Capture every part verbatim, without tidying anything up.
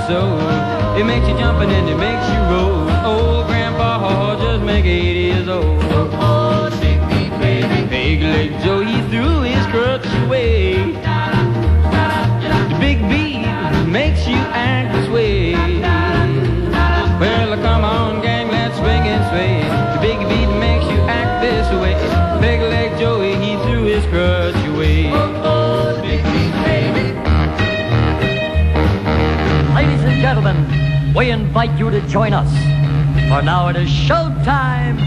so. It makes you jump and then it makes you roll. Old Grandpa Hall just make eighty years old. Oh, Big Beat, baby. Big Leg Joe, he threw his crutch away. The Big Beat makes you act this way. Well, come on, gang, let's swing and sway. The Big Beat makes you act this way. Big Leg Joey, he threw his crutch away. Oh, Big Beat, baby. Ladies and gentlemen, we invite you to join us. For now it is showtime.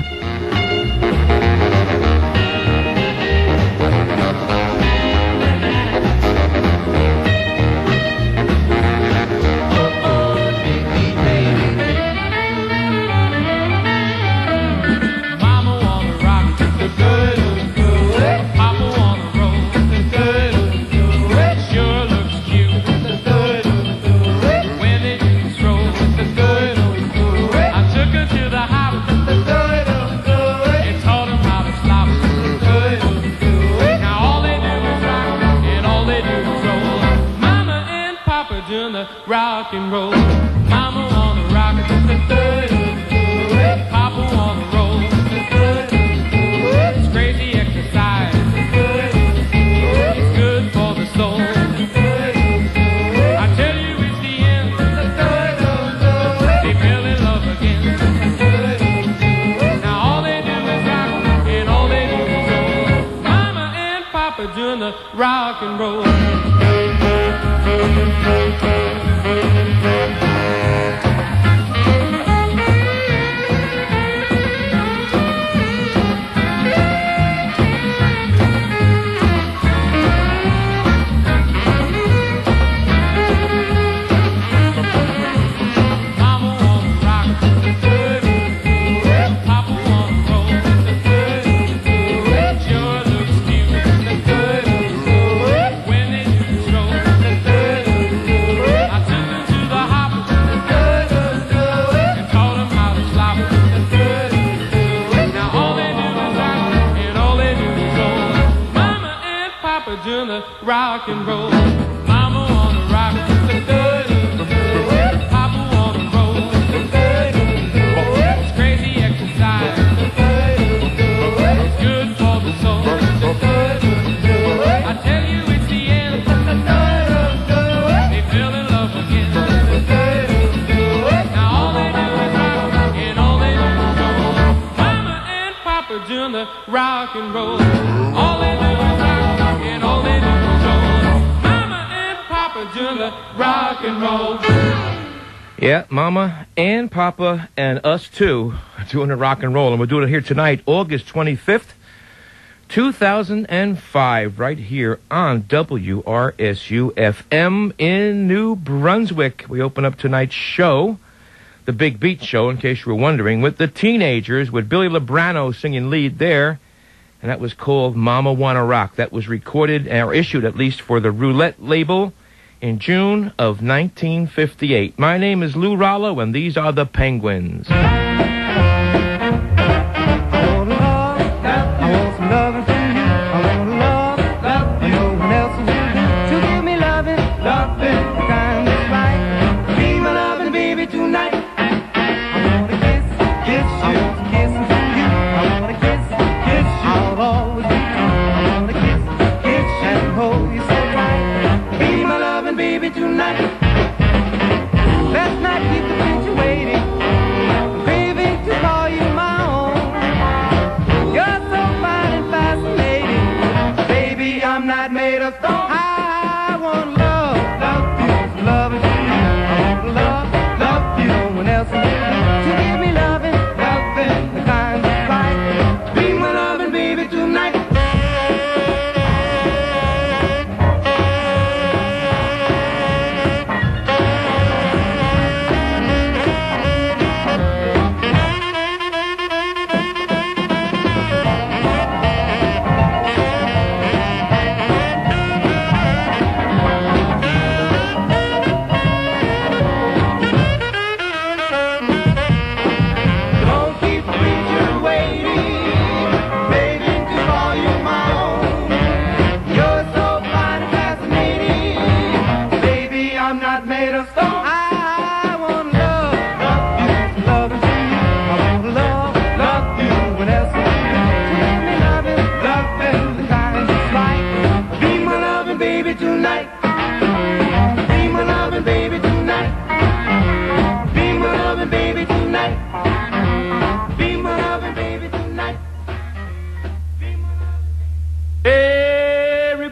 Rock and roll, Mama wanna rock it, Papa wanna roll. It's crazy exercise, it's good for the soul. I tell you it's the end, they fell in love again. Now all they do is rock and all they do is roll. Mama and Papa doing the rock and roll. Rock and roll, Mama wanna rock, Papa wanna roll. It's crazy exercise, it's good for the soul. I tell you it's the end, they fell in love again. Now all they do is rock and all they do is roll. Mama and Papa doing the rock and roll. All they do is rock and all they do is doing the rock and roll. Yeah, Mama and Papa and us too are doing the rock and roll. And we're doing it here tonight, August twenty-fifth, two thousand five, right here on W R S U F M in New Brunswick. We open up tonight's show, the Big Beat Show, in case you were wondering, with the Teenagers, with Billy Librano singing lead there. And that was called Mama Wanna Rock. That was recorded, or issued at least, for the Roulette label in June of nineteen fifty-eight. My name is Lou Rollo, and these are the Penguins.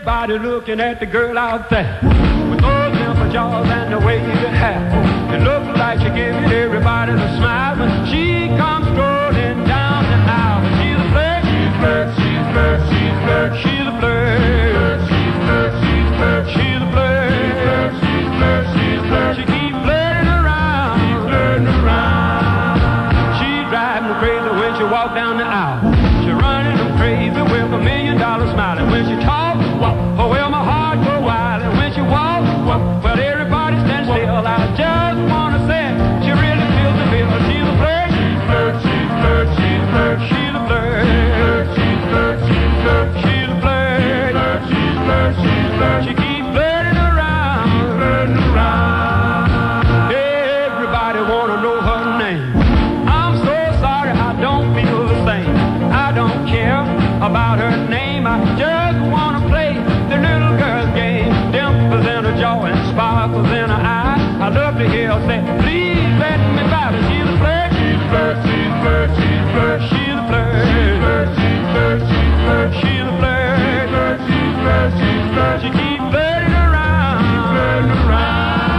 Everybody looking at the girl out there with those dimple jaws and the wavy hair. It looks like she giving everybody the smile when she comes strolling down the aisle. She's a flirt, she's a flirt, she's a flirt, she's a flirt, she's a flirt, she's a flirt, she's a flirt, she's a flirt, she's a flirt, she's a flirt. She keeps flirting around, she's flirting around. She's driving me crazy when she walks down the aisle. She's running them crazy with a million dollar smile. And when she talks, oh well, my heart goes wild. And when she walks, well, everybody stands still. I just wanna say she really feels the bill. She's a flirt, she's a flirt, she's a flirt, she's a flirt, she's a flirt, she's a flirt, she's a flirt, she's a flirt, she's a flirt, she's a flirt. She keeps flirting around, flirting around. Everybody wanna know her name. I'm so sorry, I don't feel the same. I don't care about her name. I just wanna play the little girl's game. Dimples in her jaw and sparkles in her eye. I love to hear her say, please let me by. But she's a flirt, she's a flirt, she's a flirt, she's a flirt, she's a flirt, she's a flirt, she's a flirt, she's a flirt, she's a flirt, she's a flirt. She keeps flirting around, she's flirting around.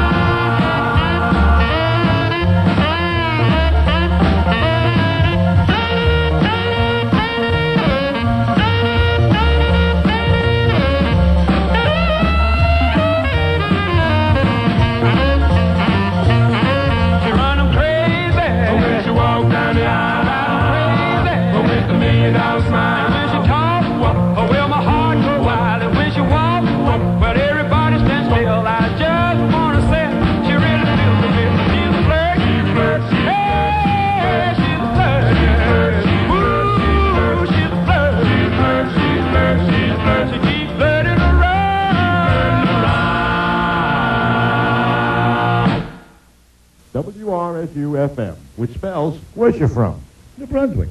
W R S U F M, which spells, where's you from? New Brunswick.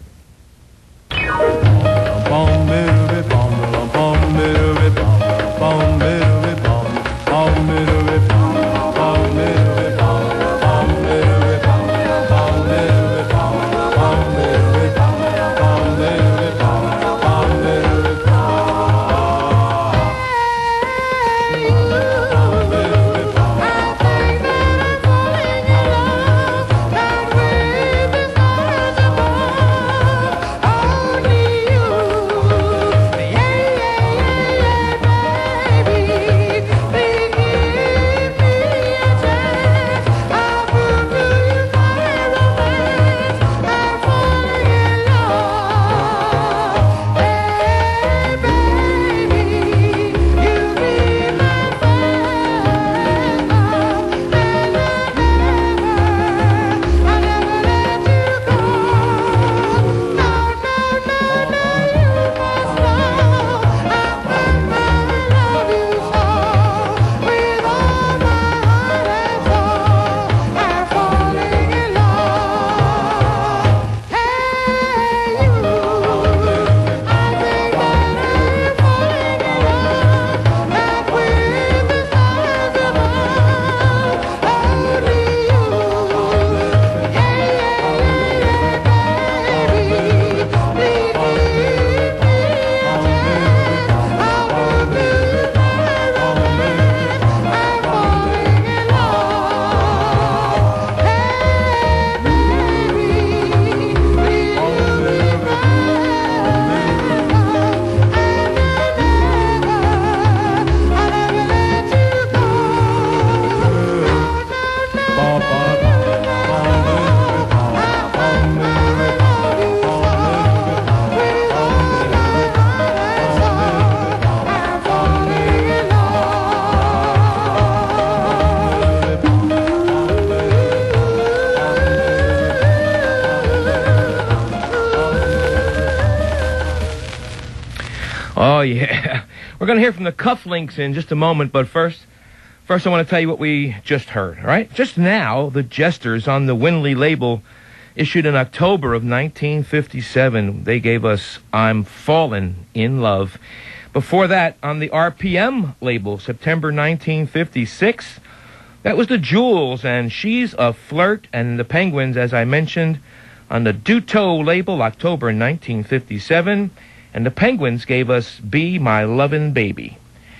Oh, yeah. We're going to hear from the Cufflinks in just a moment, but first, first I want to tell you what we just heard, all right? Just now, the Jesters on the Winley label, issued in October of nineteen fifty-seven. They gave us I'm Fallen in Love. Before that, on the R P M label, September nineteen fifty-six, that was the Jewels, and She's a Flirt, and the Penguins, as I mentioned, on the Duto label, October nineteen fifty-seven, and the Penguins gave us Be My Lovin' Baby.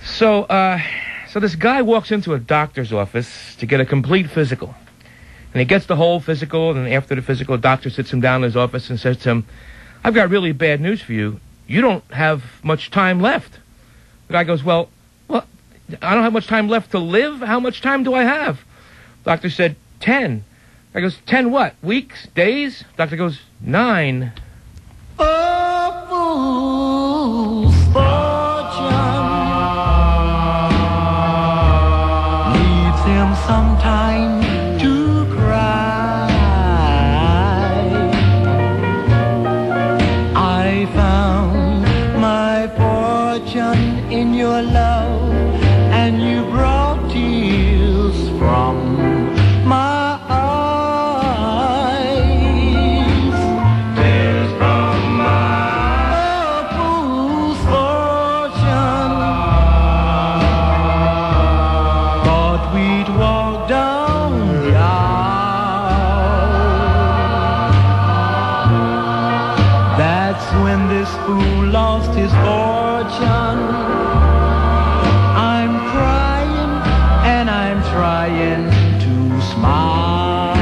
So, uh, so this guy walks into a doctor's office to get a complete physical. And he gets the whole physical, and after the physical, the doctor sits him down in his office and says to him, I've got really bad news for you. You don't have much time left. The guy goes, well, well, I don't have much time left to live? How much time do I have? The doctor said, ten. The guy goes, ten what? Weeks? Days? The doctor goes, nine. A fool's fortune leaves him some time to cry. I found my fortune in your love, and you brought tears from my eyes. Tears from my fool's fortune. Thought we'd walk down the aisle. That's when this fool lost his fortune. I'm crying and I'm trying to smile.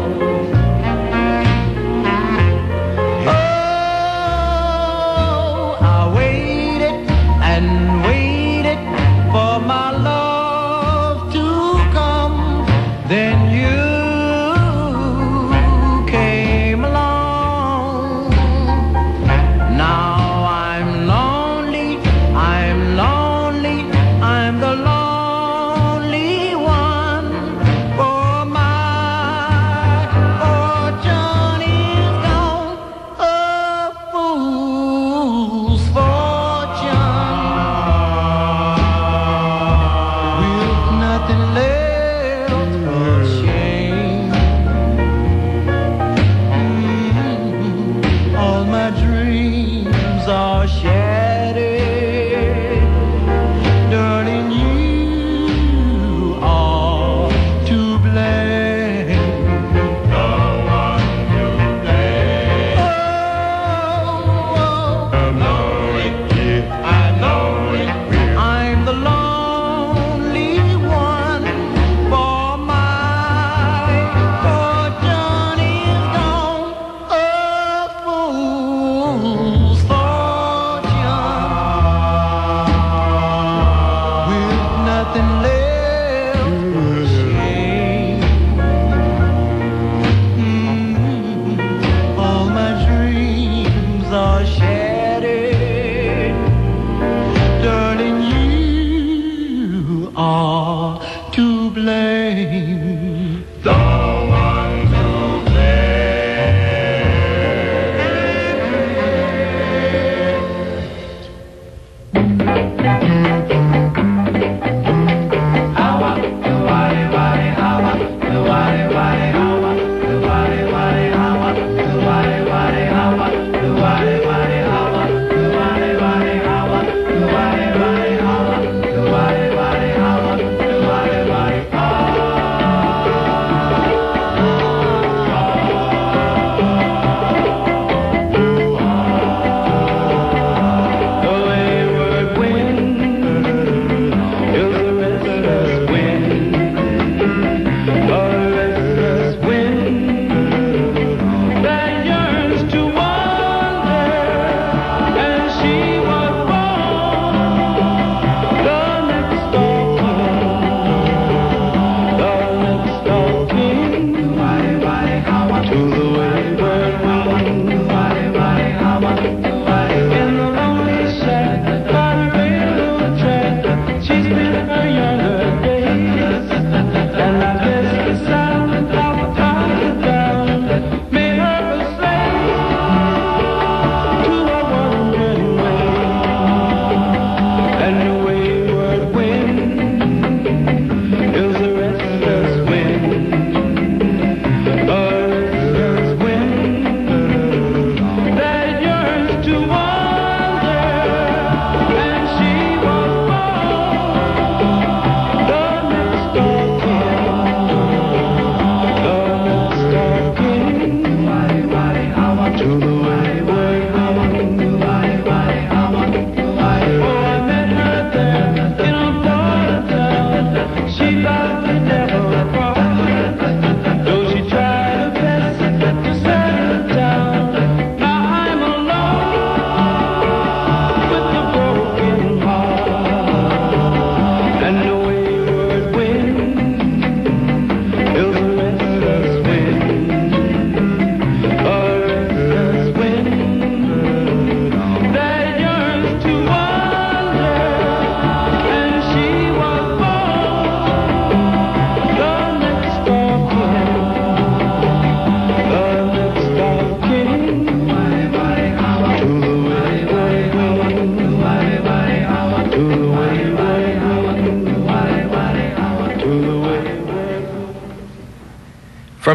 Oh, I waited and waited for my love to come. Then you came along. Now I'm lonely, I'm lonely.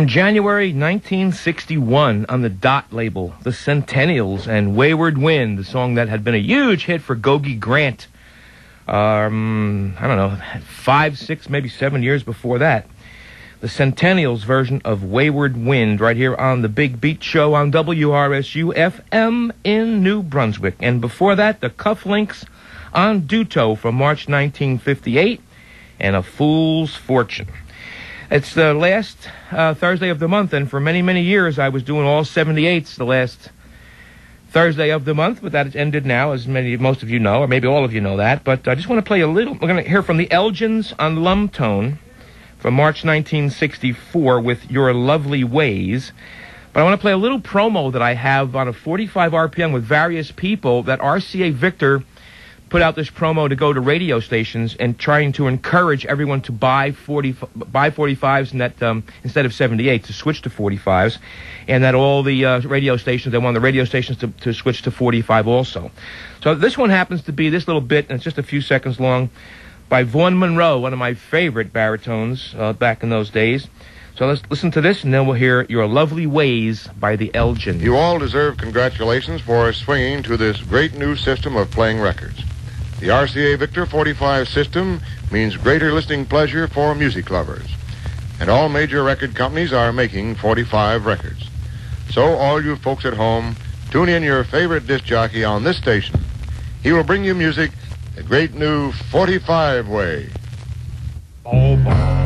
From January nineteen sixty-one on the Dot label, the Centennials and Wayward Wind, the song that had been a huge hit for Gogi Grant. Um, I don't know, five, six, maybe seven years before that. The Centennials version of Wayward Wind right here on the Big Beat Show on W R S U F M in New Brunswick. And before that, the Cufflinks on Duto from March nineteen fifty-eight and A Fool's Fortune. It's the last uh, Thursday of the month, and for many, many years I was doing all seventy-eights the last Thursday of the month, but that ended now, as many, most of you know, or maybe all of you know that. But I just want to play a little. We're going to hear from the Elgins on Lumtone from March nineteen sixty-four with Your Lovely Ways. But I want to play a little promo that I have on a forty-five R P M with various people that R C A Victor put out this promo to go to radio stations and trying to encourage everyone to buy forty, buy forty-fives and that um, instead of seventy-eight to switch to forty-fives, and that all the uh, radio stations, they want the radio stations to, to switch to forty-five also. So this one happens to be this little bit, and it's just a few seconds long, by Vaughn Monroe, one of my favorite baritones uh, back in those days. So let's listen to this, and then we'll hear Your Lovely Ways by the Elgins. You all deserve congratulations for swinging to this great new system of playing records. The R C A Victor forty-five system means greater listening pleasure for music lovers. And all major record companies are making forty-five records. So all you folks at home, tune in your favorite disc jockey on this station. He will bring you music the great new forty-five way. Oh, boy.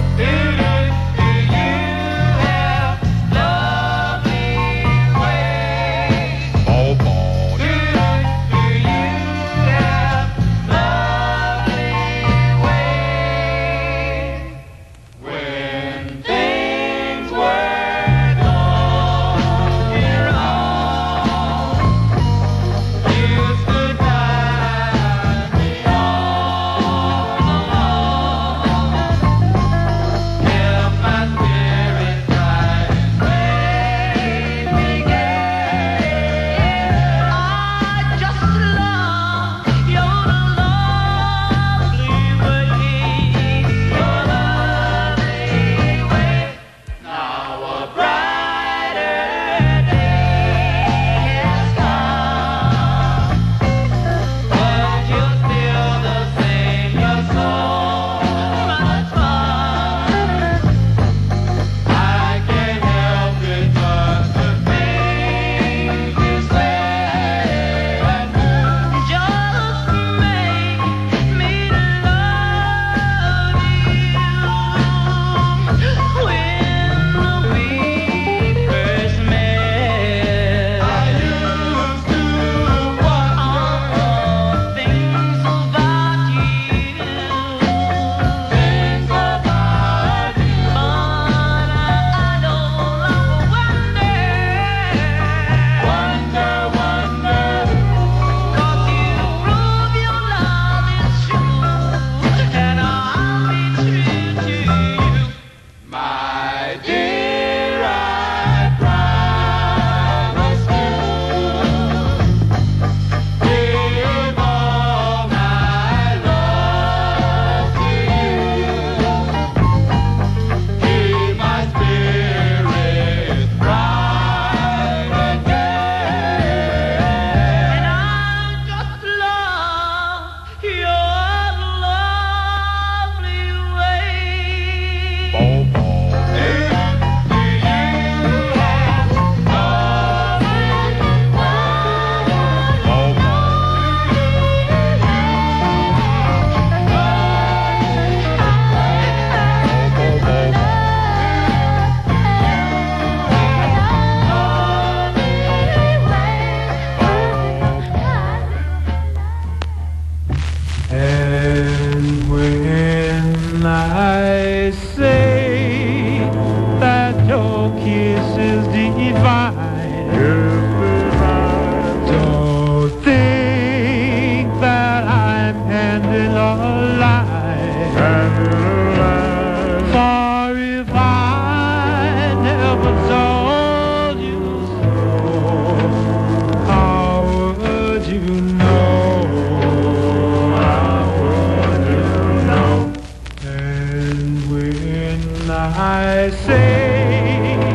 I say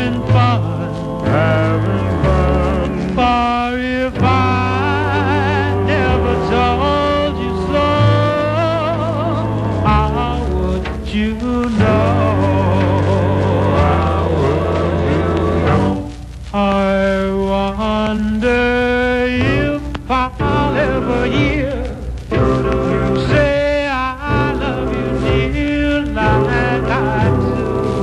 having fun, having fun. For if I never told you so, how would you know? How would you know? I wonder if I'll ever hear you say I love you, dear, like I do.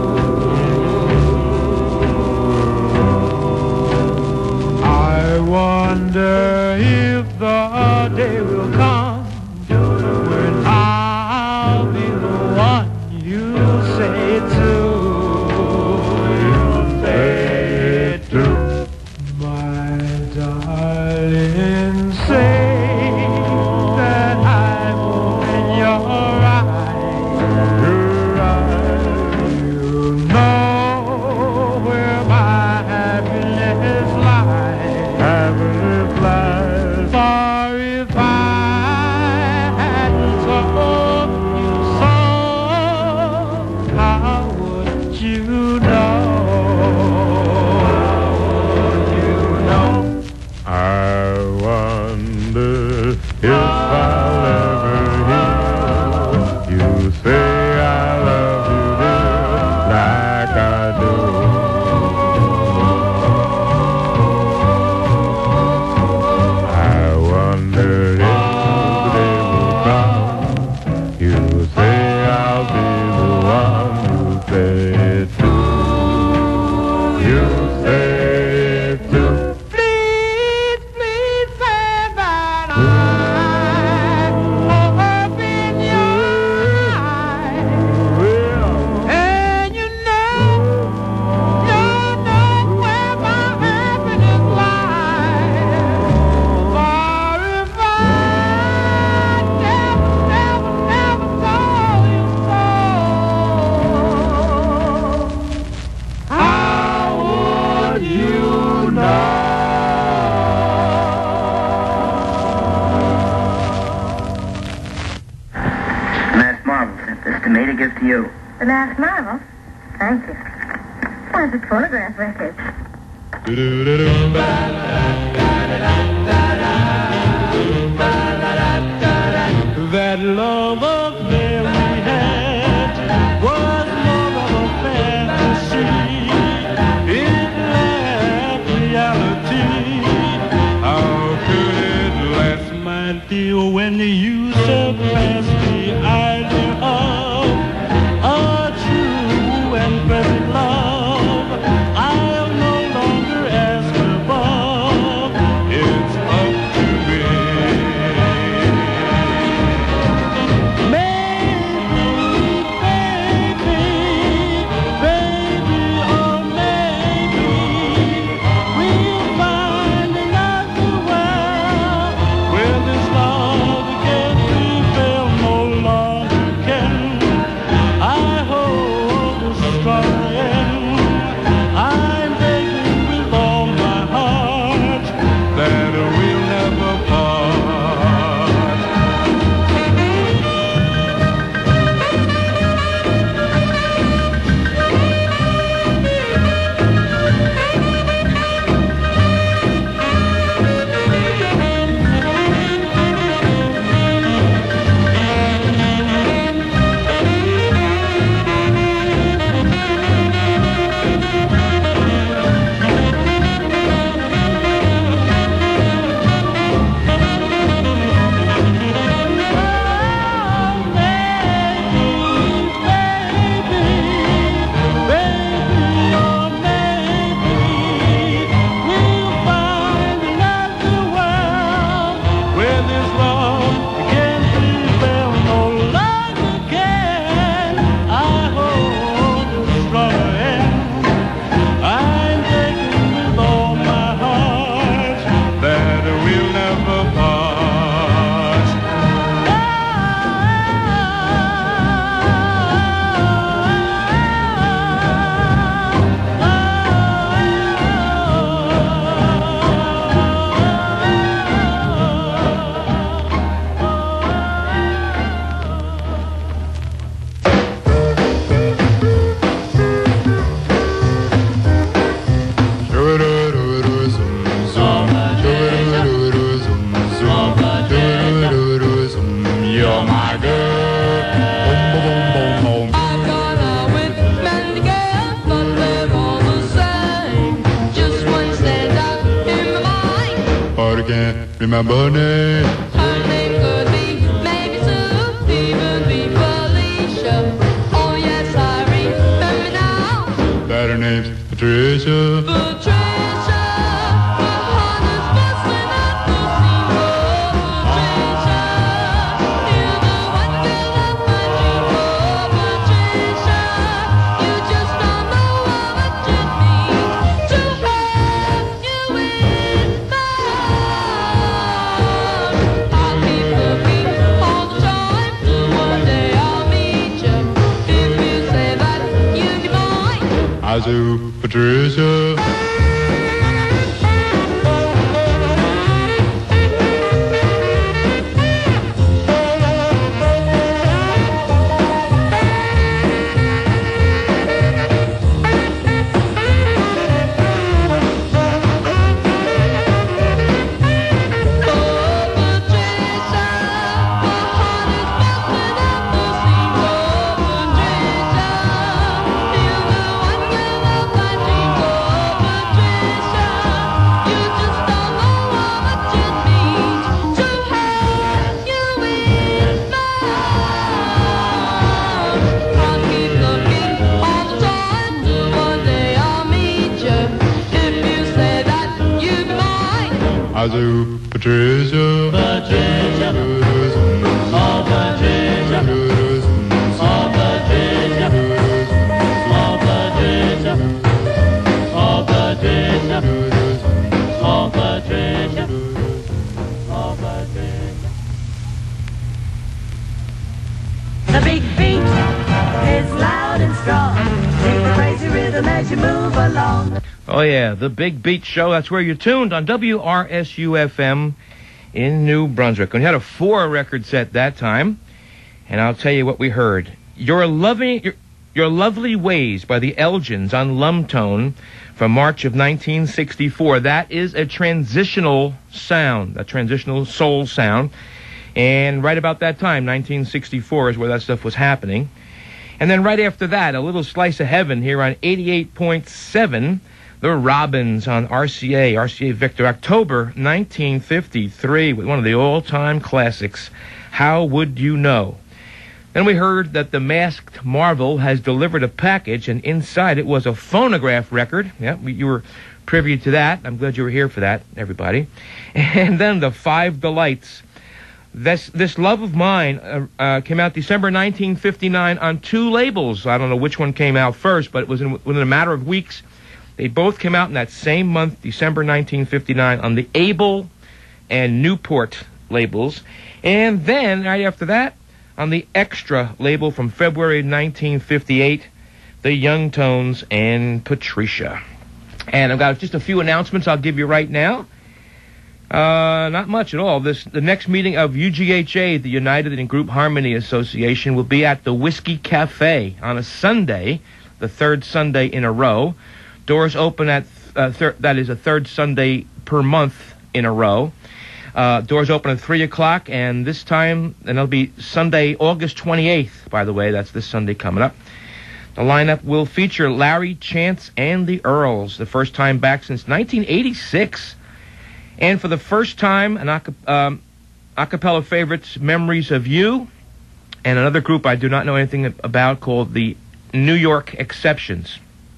I wonder if the day will come when I'll be the one you say to. You say to. My darling, say that I'm in your eyes. Your eyes. You know where my happiness lies. Happiness lies. For if I hadn't told you so, how would you know? I wonder if I'll ever hear you say I love you, dear, like I do. I wonder if the day will come, you say I'll be the one who say it too. You say it too. Please, please say that I hope in your eyes. And you know, you know where my happiness lies. For if I never, never, never told you so, how would you know? Masked Marvel sent this to me to give to you. The Masked Marvel? Thank you. Where's the phonograph record? That love affair we had was more of a fantasy. In that reality, how could it last, my dear, when you surpassed the idea of a true and perfect love? I'll no longer ask above. It's Remember name. Her name could be maybe Sue, even be Felicia. Oh yes, I remember now. That her name's Patricia. Patricia, her heart is bustling at the seams. Oh, Patricia, you're the one girl of my dreams. Oh, Patricia, you just don't know how much it means to have you in my arms. I'll keep looking all the time till one day I'll meet you. If you say that you'd be mine, I do, Patricia. I do, Patricia. Patricia. Oh, Patricia. Oh, Patricia. Oh, Patricia. Oh, Patricia. Oh, Patricia. Oh, Patricia. The big beat is loud and strong. Sing the crazy rhythm as you move along. Oh, yeah, the Big Beat Show. That's where you're tuned on W R S U F M in New Brunswick. And we had a four record set that time. And I'll tell you what we heard. Your Loving, Your, Your Lovely Ways by the Elgins on Lumtone from March of nineteen sixty-four. That is a transitional sound, a transitional soul sound. And right about that time, nineteen sixty-four, is where that stuff was happening. And then right after that, a little slice of heaven here on eighty-eight point seven. The Robins on R C A, R C A Victor, October nineteen fifty-three, with one of the all-time classics, How Would You Know? Then we heard that the Masked Marvel has delivered a package, and inside it was a phonograph record. Yeah, you were privy to that. I'm glad you were here for that, everybody. And then the Five Delights. This, this Love of Mine uh, uh, came out December nineteen fifty-nine on two labels. I don't know which one came out first, but it was in, within a matter of weeks. They both came out in that same month, December nineteen fifty-nine, on the Abel and Newport labels. And then, right after that, on the Extra label from February nineteen fifty-eight, the Young Tones and Patricia. And I've got just a few announcements I'll give you right now. Uh, not much at all. This the next meeting of U G H A, the United and Group Harmony Association, will be at the Whiskey Cafe on a Sunday, the third Sunday in a row. Doors open at, uh, thir- that is a third Sunday per month in a row. Uh, doors open at three o'clock, and this time, and it'll be Sunday, August twenty-eighth, by the way. That's this Sunday coming up. The lineup will feature Larry, Chance, and the Earls, the first time back since nineteen eighty-six. And for the first time, an a, um, a cappella favorites, Memories of You, and another group I do not know anything about called the New York Exceptions.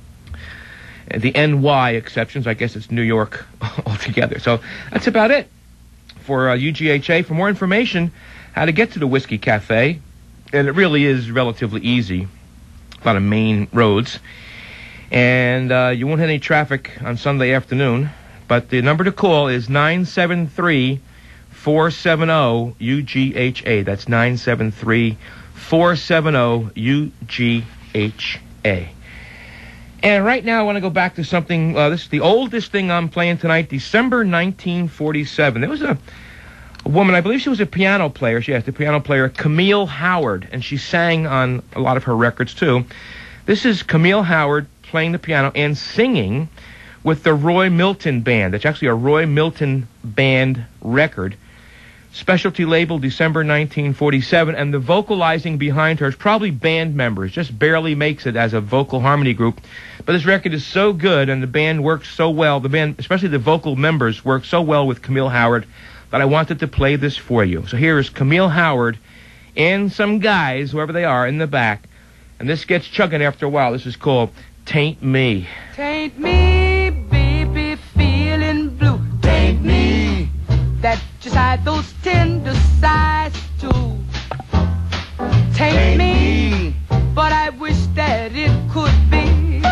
The N Y Exceptions, I guess it's New York altogether. So that's about it for uh, U G H A. For more information, how to get to the Whiskey Cafe, and it really is relatively easy, a lot of main roads, and uh, you won't have any traffic on Sunday afternoon, but the number to call is nine seven three, four seven zero, U G H A. That's nine seven three, four seven zero, U G H A. And right now I want to go back to something, uh, this is the oldest thing I'm playing tonight, December nineteen forty-seven. There was a, a woman, I believe she was a piano player, she has the piano player, Camille Howard, and she sang on a lot of her records too. This is Camille Howard playing the piano and singing with the Roy Milton Band. It's actually a Roy Milton Band record. Specialty label, December nineteen forty-seven, and the vocalizing behind her is probably band members, just barely makes it as a vocal harmony group. But this record is so good, and the band works so well, the band, especially the vocal members, work so well with Camille Howard. that I wanted to play this for you. So here is Camille Howard and some guys, whoever they are, in the back. And this gets chugging after a while. This is called Tain't Me. Tain't me, baby, feeling blue. Tain't me, that just had those tender sides too. Tain't me, but I wish that it could be.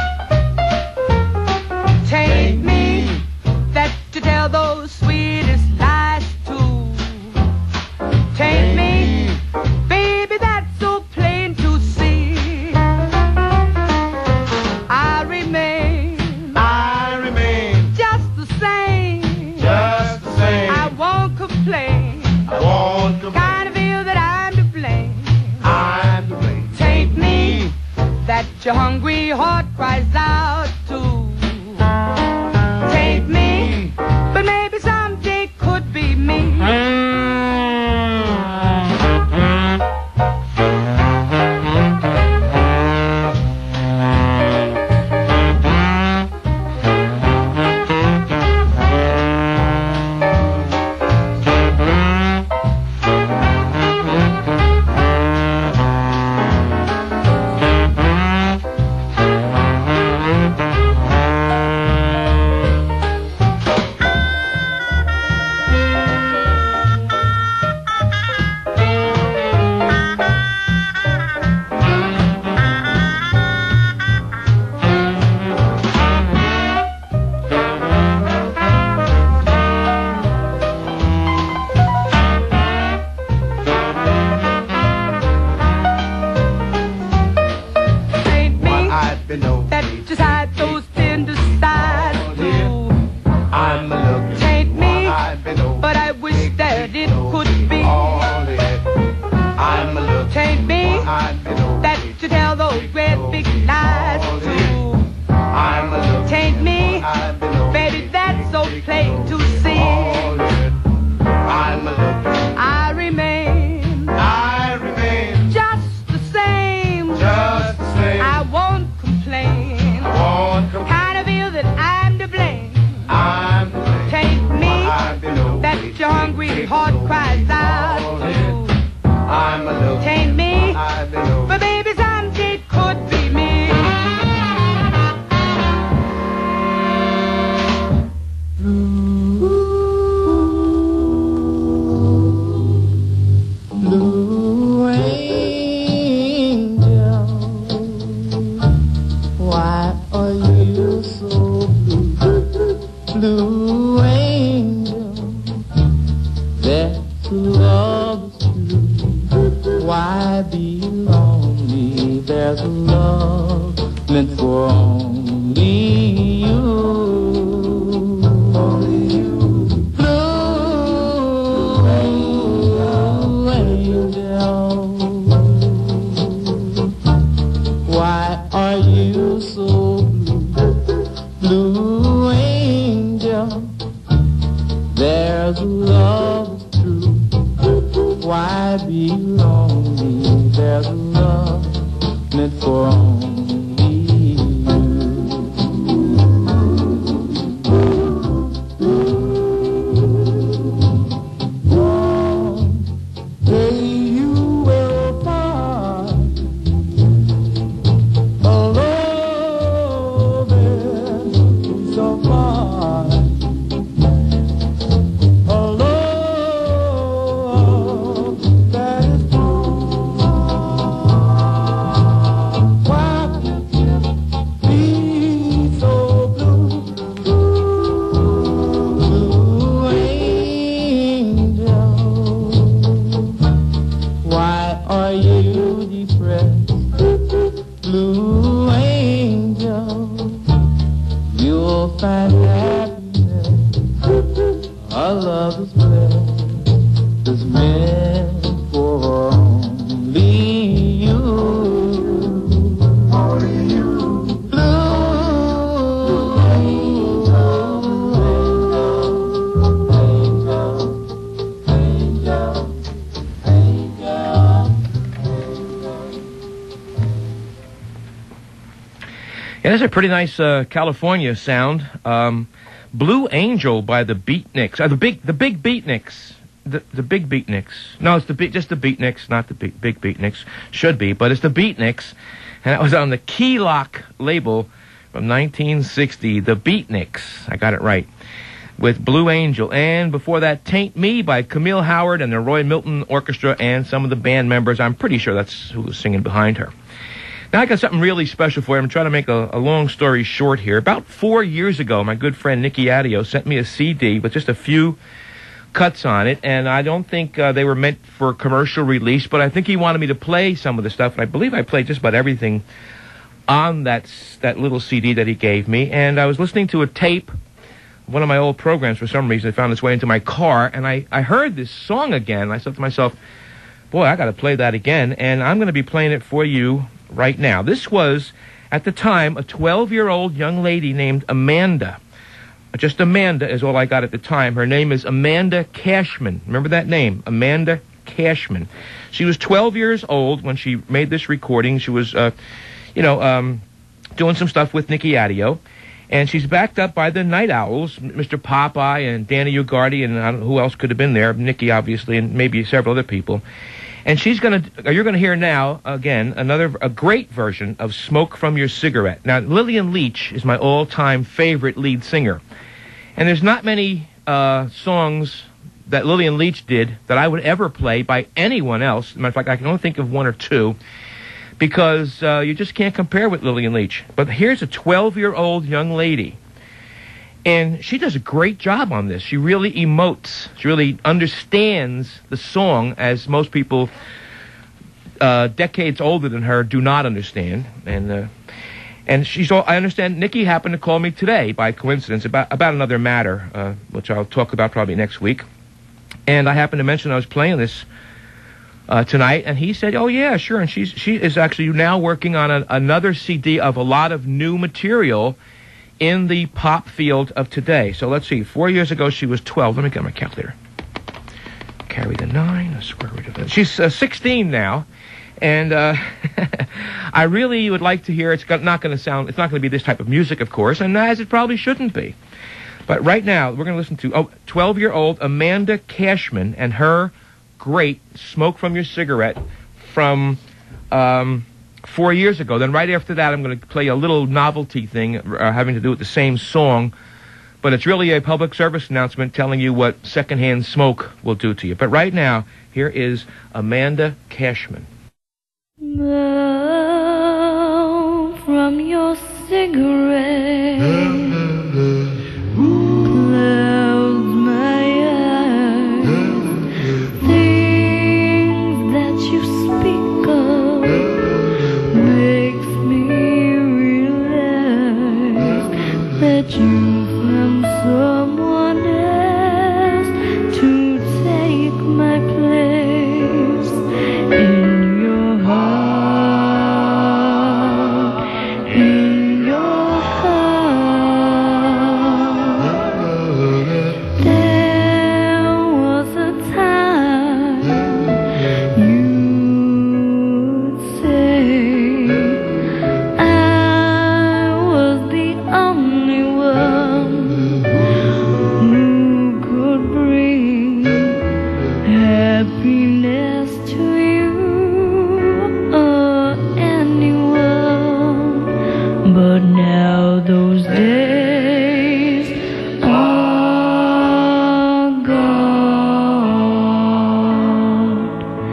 Tain't me, that you tell those sweetest lies too. Tain't me, baby, that's so plain to see. I remain, I remain just the same, just the same. I won't complain, I won't complain. kinda feel that I'm to blame. I'm to blame. Tain't me, that your hungry heart cries out too. Tain't me, but maybe someday could be me. Tain't me, I've been over. that just had those tender sides too. I'm a looking. Tain't me, I've been over. but I wish that it could be. All it. I'm a looking. Tain't me, I've been over. that you tell those great big lies too. I'm a looking. Tain't me, I've been over. baby, that's so plain to see. All it. I'm a looking. I remain I remain just the same, just the same. I won't complain, won't complain. kinda feel that I'm to blame. I'm to blame. Tain't me, I've been over. that your hungry heart cries out too. I'm a looking. Tain't me, I've been over. but baby, someday it could be me. Blue angel, why are you so blue? Blue angel, that love is true. Why be lonely? There's a love meant for only you. Only you. Blue angel, why are you so blue? Blue angel, there's love true. Why be lonely? There's love meant for only you. One day you will find a love and peace of mind. A love that is true. Why could you be so blue? Blue angel, why are you depressed? Blue angel, you'll find happiness. Our love is blessed, is meant for only you. Only you. Blue angel, angel, angel, angel, Yeah, that's a pretty nice uh, California sound. Um, Blue Angel by the Beatniks. Uh, the big, the big Beatniks. The the big Beatniks. No, it's the beat, just the Beatniks, not the big, big Beatniks. Should be, but it's the Beatniks, and it was on the Key Lock label from nineteen sixty. The Beatniks. I got it right. With Blue Angel. And before that, Taint Me by Camille Howard and the Roy Milton Orchestra and some of the band members. I'm pretty sure that's who was singing behind her. Now I got something really special for you. I'm trying to make a, a long story short here. About four years ago, my good friend Nicky Adio sent me a C D with just a few cuts on it, and I don't think uh, they were meant for commercial release, but I think he wanted me to play some of the stuff, and I believe I played just about everything on that, that little C D that he gave me. And I was listening to a tape, one of my old programs, for some reason. It found its way into my car, and I, I heard this song again. I thought to myself, boy, I got to play that again, and I'm going to be playing it for you right now. This was, at the time, a twelve-year-old young lady named Amanda. Just Amanda is all I got at the time. Her name is Amanda Cashman. Remember that name? Amanda Cashman. She was twelve years old when she made this recording. She was, uh, you know, um, doing some stuff with Nicky Adio. And she's backed up by the Night Owls, Mister Popeye and Danny Ugarte, and I don't know who else could have been there, Nicky, obviously, and maybe several other people. And she's going to, you're going to hear now, again, another, a great version of Smoke from Your Cigarette. Now, Lillian Leach is my all-time favorite lead singer. And there's not many uh, songs that Lillian Leach did that I would ever play by anyone else. As a matter of fact, I can only think of one or two, because uh, you just can't compare with Lillian Leach. But here's a twelve-year-old young lady, and she does a great job on this. She really emotes. She really understands the song, as most people uh, decades older than her do not understand. And uh, and she's all, I understand Nicky happened to call me today by coincidence about, about another matter, uh, which I'll talk about probably next week. And I happened to mention I was playing this Uh, tonight, and he said, oh, yeah, sure, and she's, she is actually now working on a, another C D of a lot of new material in the pop field of today. So let's see, four years ago she was twelve. Let me get my calculator. Carry the nine, the square root of that. She's uh, sixteen now, and uh, I really would like to hear, it's got, not going to sound, it's not going to be this type of music, of course, and as it probably shouldn't be. But right now, we're going to listen to oh, twelve-year-old Amanda Cashman and her great Smoke from Your Cigarette from um, four years ago. Then right after that, I'm going to play a little novelty thing uh, having to do with the same song, but it's really a public service announcement telling you what secondhand smoke will do to you. But right now, here is Amanda Cashman. Smoke from your cigarette clouds my eyes. Things that you speak of makes me realize that you found someone else to take my place in your heart, in your heart. There was a time you'd say I was the only one who could bring happiness to you or anyone. But now those days are gone.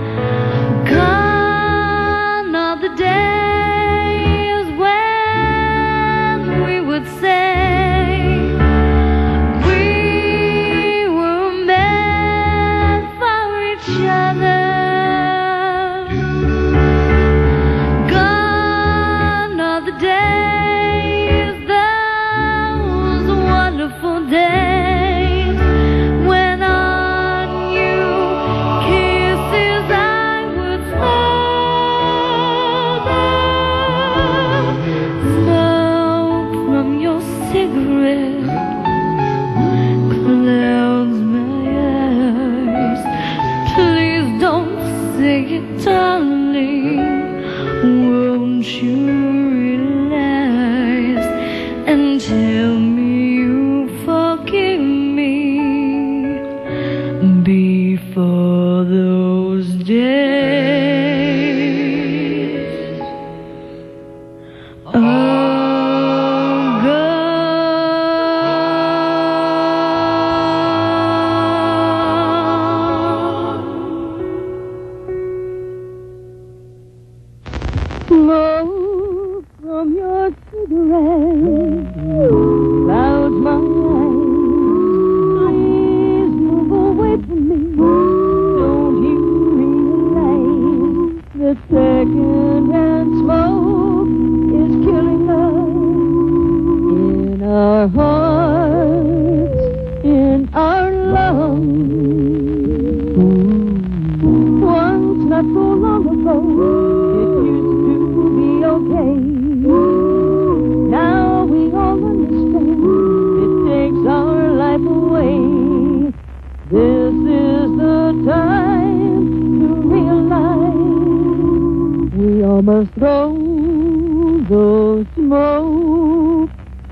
Gone are the days when we would say we were meant for each other. Gone are the days, the cigarette clouds my eyes. Please move away from me. Don't you realize that second-hand smoke is killing us in our hearts, in our lungs? Once, not so long ago, it used to be okay. Now we all understand it takes our life away. This is the time to realize we all must throw the smoke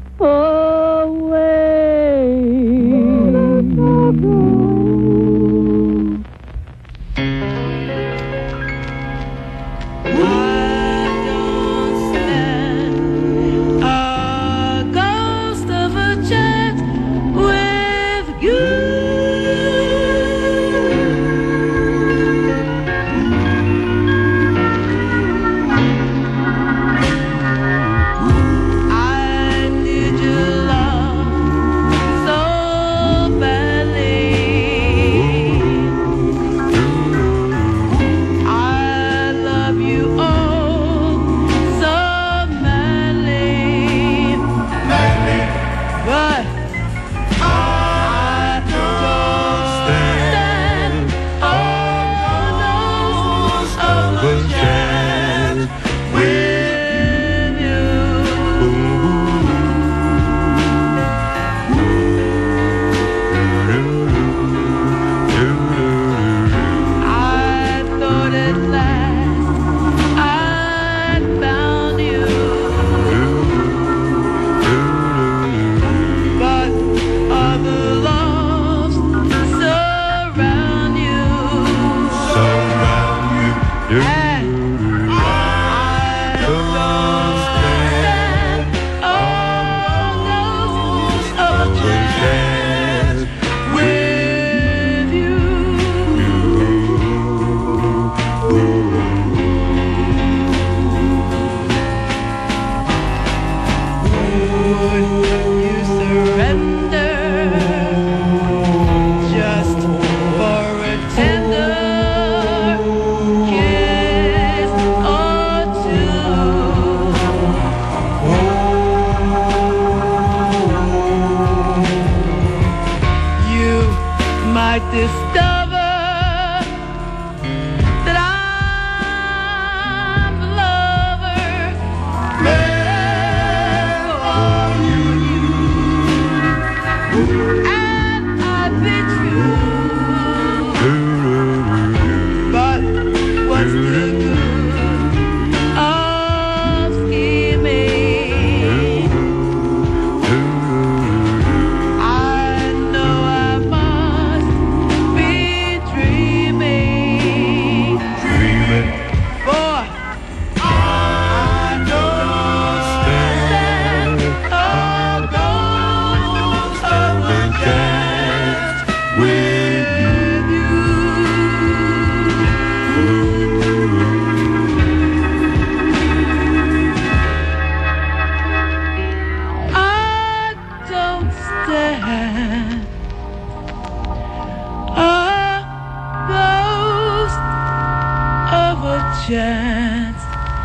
chance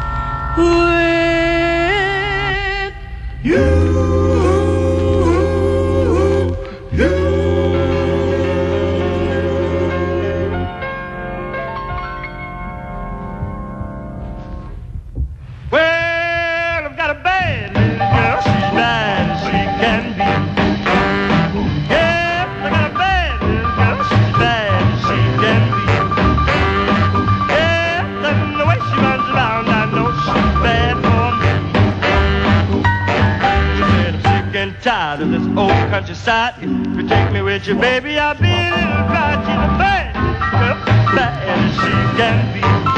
with you. Well, I've got a bad little girl, she's bad as she can be. Yes, I got a bad little girl, she's bad as she can be. Yes, and the way she runs around, I know she's bad for me. She said, I'm sick and tired of this old countryside. If you take me with you, baby, I'll be a little bride. She's a bad little girl, bad as she can be.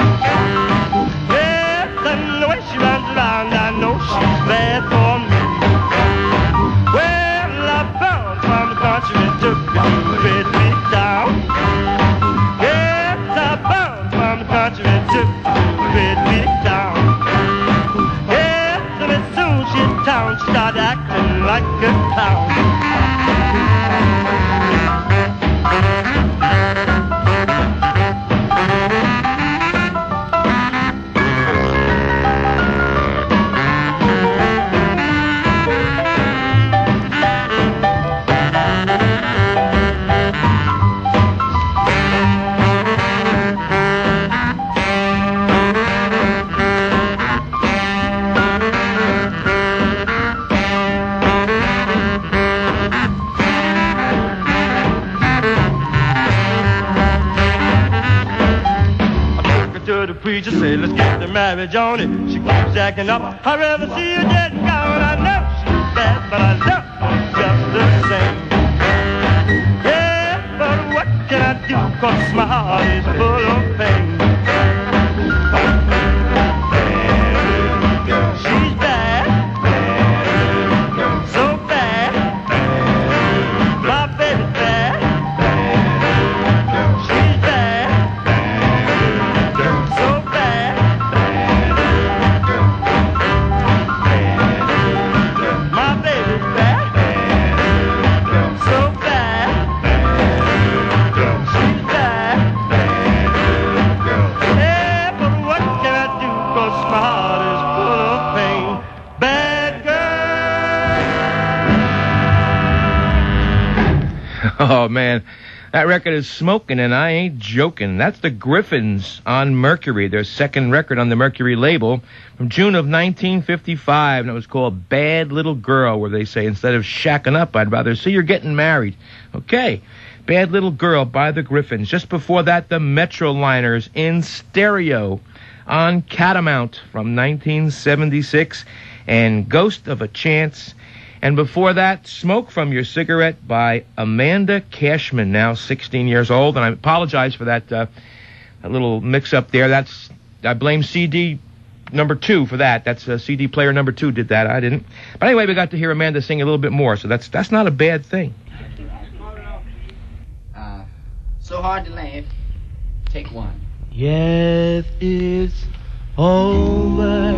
And the way she runs around, I know she's bad for me. Well, I bounced from the country and took me to a red big town. Yes, I bounced from the country and took me to a red big town. Yes, and as soon as she town, she started acting like a clown. Preacher said, let's get the marriage on it. She keeps acting up. I'd rather see her dead and gone. I know she's bad, but I love her just the same. Yeah, but what can I do? 'Cause my heart is full of pain. She's bad, so bad. My baby's bad. She's bad. Oh, man, that record is smoking, and I ain't joking. That's the Griffins on Mercury, their second record on the Mercury label from June of nineteen fifty-five, and it was called Bad Little Girl, where they say, instead of shacking up, I'd rather see you're getting married. Okay, Bad Little Girl by the Griffins. Just before that, the Metroliners in stereo on Catamount from nineteen seventy-six, and Ghost of a Chance. And before that, Smoke from Your Cigarette by Amanda Cashman, now sixteen years old. And I apologize for that, uh, that little mix-up there. That's I blame C D number two for that. That's uh, C D player number two did that. I didn't. But anyway, we got to hear Amanda sing a little bit more, so that's that's not a bad thing. Uh, so hard to laugh. Take one. Yes, it's over.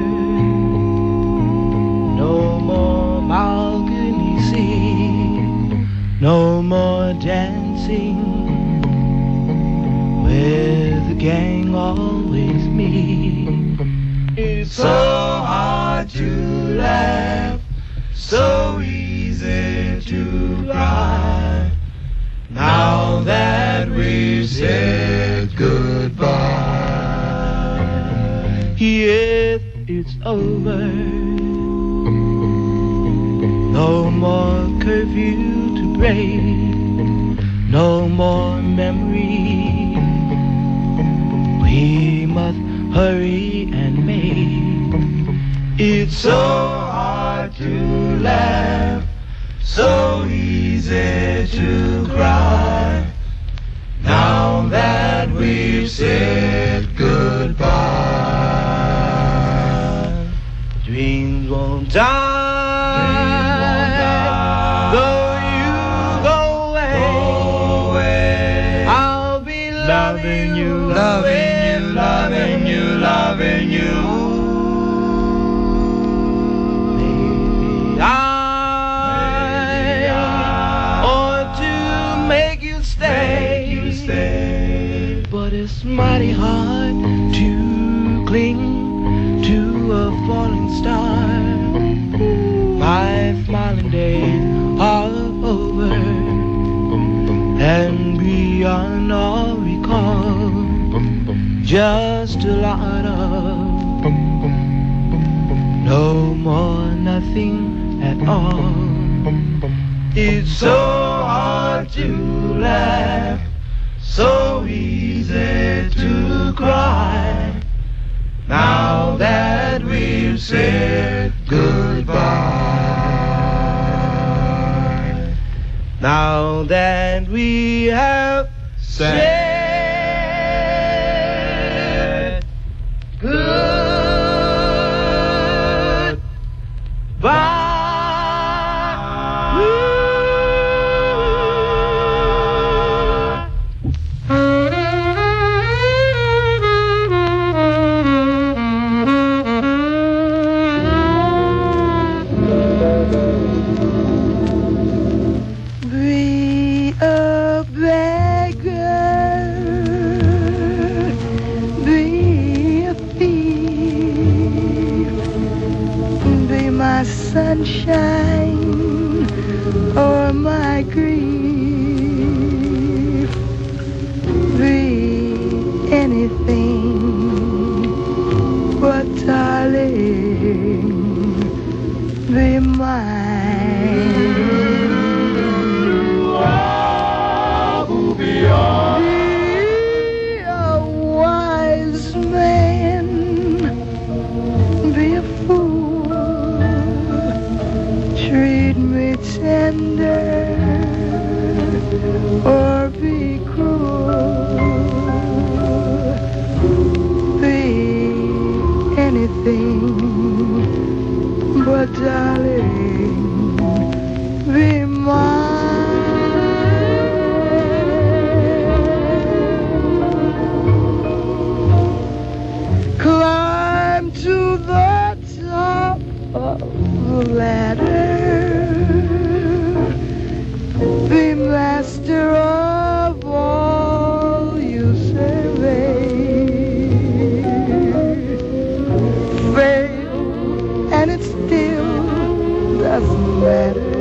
No more balcony scene, no more dancing with the gang always meet. It's so hard to laugh, so easy to cry. Now that we've said goodbye, yes, it's over. No more curfew to break, no more memory. We must hurry and make. It's so hard to laugh, so easy to cry. Now that we've said goodbye, dreams won't die. Loving you, loving you, loving you, loving you. Maybe I, ought to make you stay, make you stay. But it's mighty hard to cling to a falling star. My smiling days are over, and beyond all recall, just a lot of no more nothing at all. It's so hard to laugh, so easy to cry. Now that we've said goodbye, now that we have said goodbye. sunshine or my grief. Be anything, but darling, be mine. Be a wise man, be a fool, treat me tender or be cruel. Be anything, but darling, be mine. Climb to the top of the ladder, be master of all you survey. Fail, and it still doesn't matter.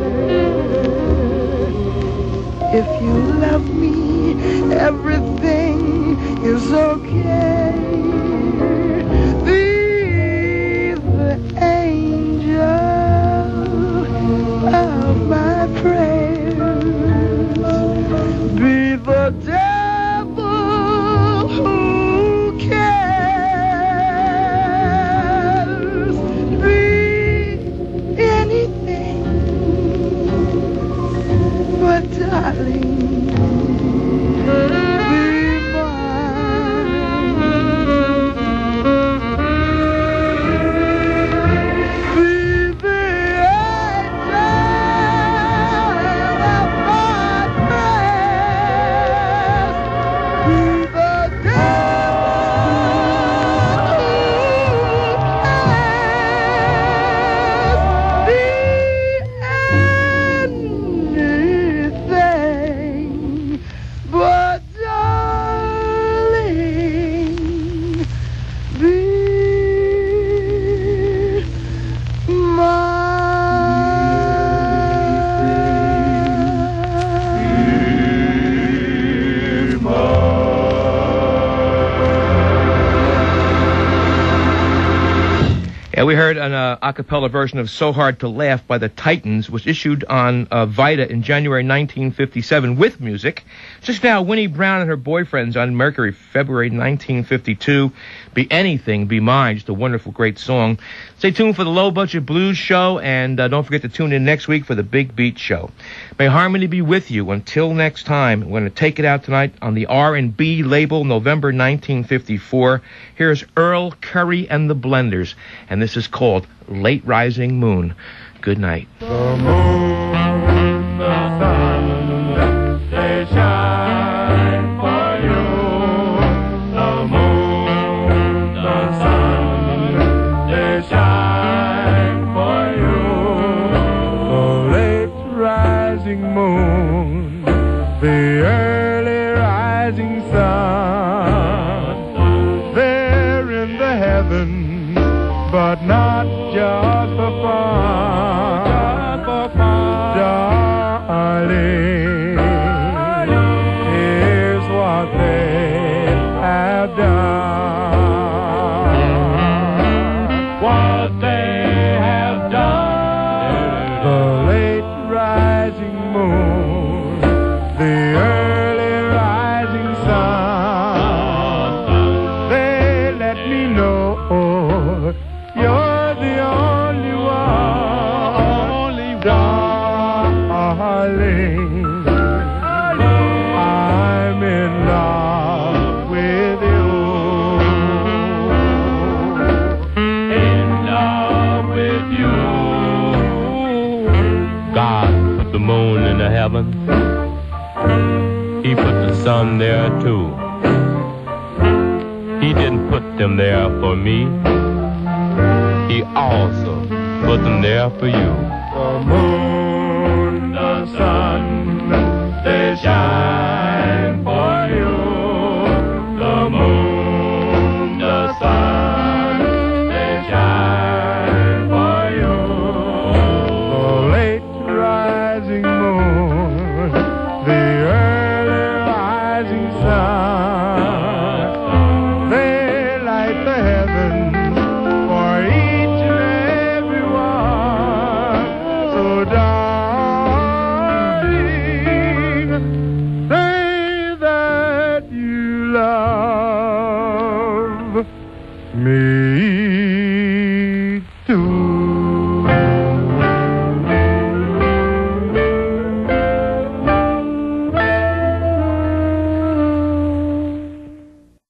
If you love me, everything is okay. Be the angel of my prayers. Be the devil who cares. Be anything, but darling, be Yeah, we heard an uh, a cappella version of So Hard to Laugh by the Titans, was issued on uh, Vita in January nineteen fifty-seven with music. Just now, Winnie Brown and her boyfriends on Mercury, February nineteen fifty-two. Be Anything, Be Mine, just a wonderful, great song. Stay tuned for the Low Budget Blues Show, and uh, don't forget to tune in next week for the Big Beat Show. May harmony be with you. Until next time, we're going to take it out tonight on the R and B label, November nineteen fifty-four. Here's Earl Curry and the Blenders, and this is called Late Rising Moon. Good night. The moon, the sun, they shine for you. The moon, the sun, they shine for you. The late rising moon, the early rising sun, they're in the heavens, but not just for fun. Just for fun. Darling, here's what they have done. What they have done. The late rising moon, the early rising sun, they let me know you're the only one, only darling. I'm in love with you. In love with you. God put the moon in the heavens. He put the sun there too. He didn't put them there for me. He also put them there for you. The moon, the sun, they shine.